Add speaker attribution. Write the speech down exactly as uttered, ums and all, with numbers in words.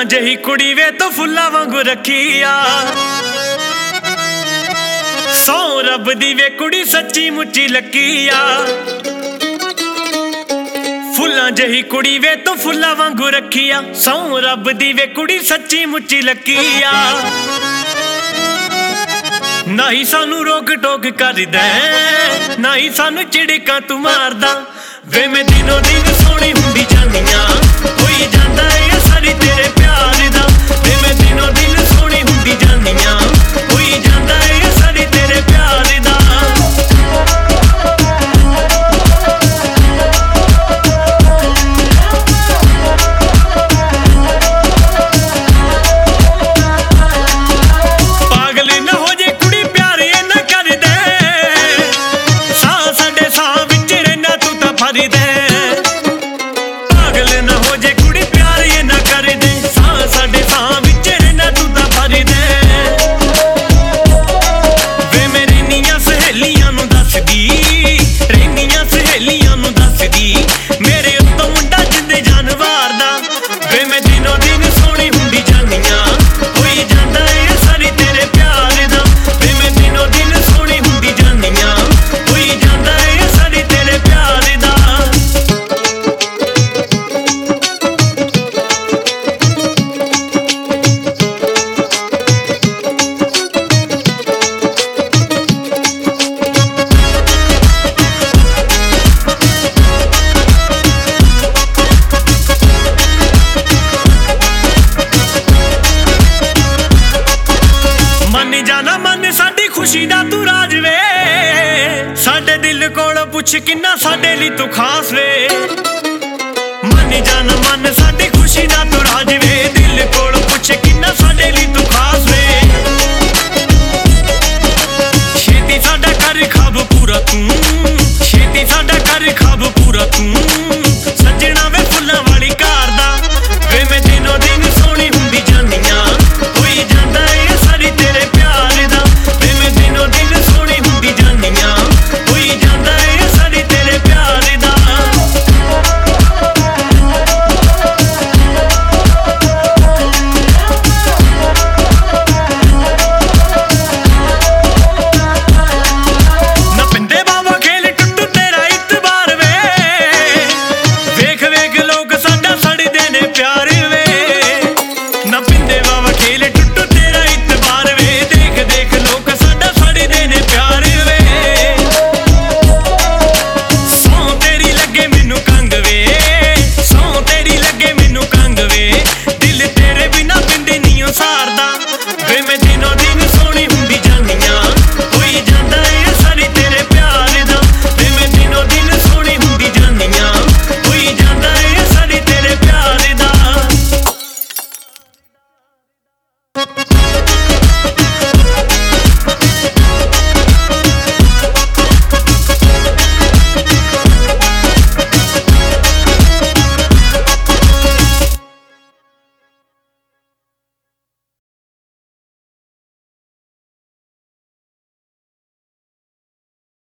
Speaker 1: ਫੁੱਲਾਂ ਜਹੀ ਕੁੜੀ ਵੇ ਤੂੰ ਫੁੱਲਾਂ ਵਾਂਗੂ ਰੱਖੀ ਆ ਸੌ ਰੱਬ ਦੀ ਵੇ ਕੁੜੀ ਸੱਚੀ ਮੁੱਚੀ ਲੱਕੀ ਆ ਫੁੱਲਾਂ ਜਹੀ ਕੁੜੀ ਵੇ ਤੂੰ ਫੁੱਲਾਂ ਵਾਂਗੂ ਰੱਖੀ ਆ ਸੌ ਰੱਬ ਦੀ ਵੇ ਕੁੜੀ ਸੱਚੀ ਮੁੱਚੀ ਲੱਕੀ ਆ ਨਾ ਹੀ ਸਾਨੂੰ ਰੋਕ ਟੋਕ ਕਰਦਾ ਨਾ ਹੀ ਸਾਨੂੰ ਚਿੜਕਾਂ ਤੂੰ ਮਾਰਦਾ ਵੇ ਮੈਂ ਦਿਨੋਂ ਦਿਨ ਸੋਹਣੀ ਹੁੰਦੀ ਜਾਂਦੀਆਂ ਹੋਈ ਜਾਂਦਾ ਏ ਸਾਰੀ ਤੇਰੇ ਪਿਆਰ ਦਾ ਵੇ ਮੈਂ ਦਿਨੋਂ ਦਿਨ ਸੋਹਣੀ ਹੁੰਦੀ ਜਾਂਦੀਆਂ ਹੋਈ ਜਾਂਦਾ ਏ ਸਾਰੀ ਤੇਰੇ ਪਿਆਰ ਦਾ ਪਾਗਲ ਨਾ ਹੋ ਜੇ ਕੁੜੀ ਪਿਆਰ ਇਹ ਨਾ ਕਰਦੇ ਸਾਹ ਸਾਡੇ ਸਾਹ ਵਿੱਚ ਰਹਿਣਾ ਤੂੰ ਤਾਂ ਫਰਦੇ ਪਾਗਲ ਨਾ ਹੋ ਜੇ ਕੁੜੀ ਪਿਆਰ ਇਹ ਨਾ ਕਰਦੇ ਸਾਹ ਸਾਡੇ ਸਾਹ ਵਿੱਚ ਰਹਿਣਾ ਤੂੰ ਤਾਂ ਫਰਦੇ ਵੇ ਮੇਰੀ ਨੀਆਂ ਸਹੇਲੀਆਂ ਨੂੰ ਦੱਸਦੀ ਰਹਿੰਦੀਆਂ ਸਹੇਲੀਆਂ ਨੂੰ ਦੱਸਦੀ ਮੇਰੇ ਉੱਤੋਂ ਮੁੰਡਾ ਜਿੰਦੇ ਜਾਨਵਾਰ ਦਾ ਵੇ ਮੈਂ ਦਿਨੋਂ ਦਿਨ ਸੋਹਣੀ ਹੁੰਦੀ ਜਾਂਦੀਆਂ ਹੋਈ ਜਾਂਦਾ ਏ ਸਾਰੀ ਤੇਰੇ ਪਿਆਰ ਦਾ ਵੇ ਮੈਂ ਦਿਨੋਂ ਦਿਨ ਸੋਹਣੀ ਹੁੰਦੀ ਜਾਂਦੀਆਂ ਹੋਈ ਜਾਂਦਾ ਏ ਸਾਰੀ ਤੇਰੇ ਪਿਆਰ ਦਾ ਮੰਨ ਜਾਣਾ ਮੰਨ ਸਾਡੀ ਖੁਸ਼ੀ ਦਾ ਤੂੰ ਰਾਜ ਵੇ ਸਾਡੇ ਦਿਲ ਕੋਲ ਪੁੱਛ ਕਿੰਨਾ ਸਾਡੇ ਲਈ ਤੂੰ ਖਾਸ ਵੇ ਮੰਨ ਜਾਣਾ ਮੰਨ ਸਾਡੀ ਖੁਸ਼ੀ ਦਾ ਤੂੰ ਰਾਜ ਵੇ ਦਿਲ ਕੋਲ ਪੁੱਛ ਕਿੰਨਾ ਸਾਡੇ ਲਈ ਤੂੰ